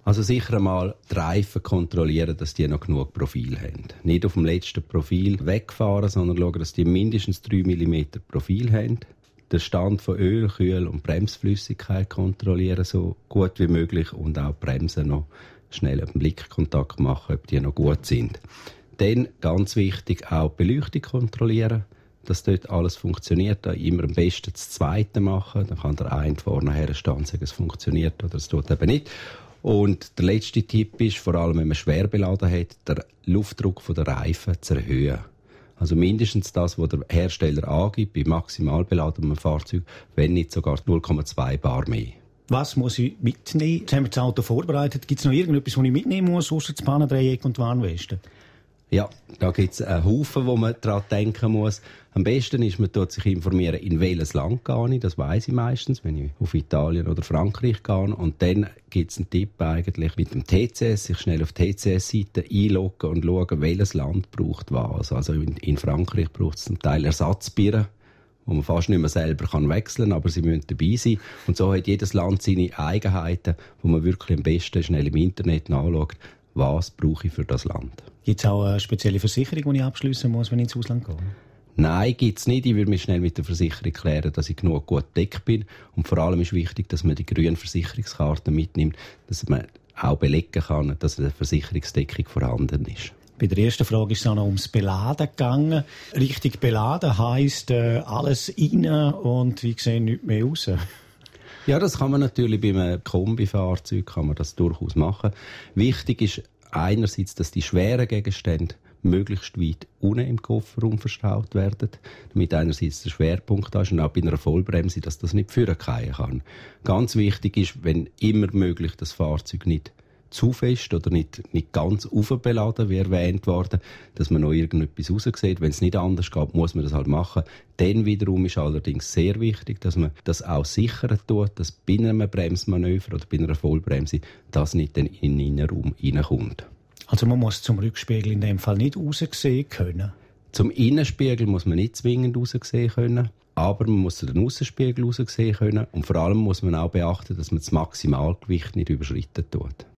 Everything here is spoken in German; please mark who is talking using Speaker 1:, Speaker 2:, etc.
Speaker 1: Also sicher einmal die Reifen kontrollieren, dass die noch genug Profil haben. Nicht auf dem letzten Profil wegfahren, sondern schauen, dass die mindestens 3 mm Profil haben. Den Stand von Öl, Kühl und Bremsflüssigkeit kontrollieren, so gut wie möglich. Und auch die Bremsen noch schnell einen Blickkontakt machen, ob die noch gut sind. Dann, ganz wichtig, auch die Beleuchtung kontrollieren, dass dort alles funktioniert. Da immer am besten das Zweite machen. Dann kann der eine vorne her stehen und sagen, es funktioniert oder es tut eben nicht. Und der letzte Tipp ist, vor allem wenn man schwer beladen hat, den Luftdruck der Reifen zu erhöhen. Also mindestens das, was der Hersteller angibt, bei maximal beladenem Fahrzeug, wenn nicht sogar 0,2 Bar mehr.
Speaker 2: Was muss ich mitnehmen? Jetzt haben wir das Auto vorbereitet. Gibt es noch irgendetwas, was ich mitnehmen muss, ausser das Pannendreieck und die Warnweste?
Speaker 1: Ja, da gibt es einen Haufen, wo man daran denken muss. Am besten ist, man tut sich informieren, in welches Land gehe ich. Das weiss ich meistens, wenn ich auf Italien oder Frankreich gehe. Und dann gibt es einen Tipp eigentlich mit dem TCS, sich schnell auf die TCS-Seite einloggen und schauen, welches Land braucht was. Also in Frankreich braucht es zum Teil Ersatzbieren, wo man fast nicht mehr selber wechseln kann, aber sie müssen dabei sein. Und so hat jedes Land seine Eigenheiten, wo man wirklich am besten schnell im Internet nachschaut, was brauche ich für das Land.
Speaker 2: Gibt es auch eine spezielle Versicherung, die ich abschliessen muss, wenn ich ins Ausland gehe?
Speaker 1: Nein, gibt es nicht. Ich würde mich schnell mit der Versicherung klären, dass ich genug gut gedeckt bin. Und vor allem ist wichtig, dass man die grüne Versicherungskarte mitnimmt, dass man auch belegen kann, dass eine Versicherungsdeckung vorhanden ist.
Speaker 2: Bei der ersten Frage ist es auch noch ums Beladen gegangen. Richtig beladen heisst alles rein und wie gesehen nicht mehr raus.
Speaker 1: Ja, das kann man natürlich bei einem Kombifahrzeug kann man das durchaus machen. Wichtig ist einerseits, dass die schweren Gegenstände möglichst weit unten im Kofferraum verstaut werden, damit einerseits der Schwerpunkt da ist und auch bei einer Vollbremse, dass das nicht vorfallen kann. Ganz wichtig ist, wenn immer möglich, das Fahrzeug nicht zu fest oder nicht ganz aufbeladen, wie erwähnt worden, dass man noch irgendetwas raussieht. Wenn es nicht anders geht, muss man das halt machen. Dann wiederum ist allerdings sehr wichtig, dass man das auch sichern tut, dass bei einem Bremsmanöver oder bei einer Vollbremse das nicht in den Innenraum reinkommt.
Speaker 2: Also man muss zum Rückspiegel in dem Fall nicht raussehen können?
Speaker 1: Zum Innenspiegel muss man nicht zwingend raussehen können, aber man muss zu den Aussenspiegel raussehen können und vor allem muss man auch beachten, dass man das Maximalgewicht nicht überschritten tut.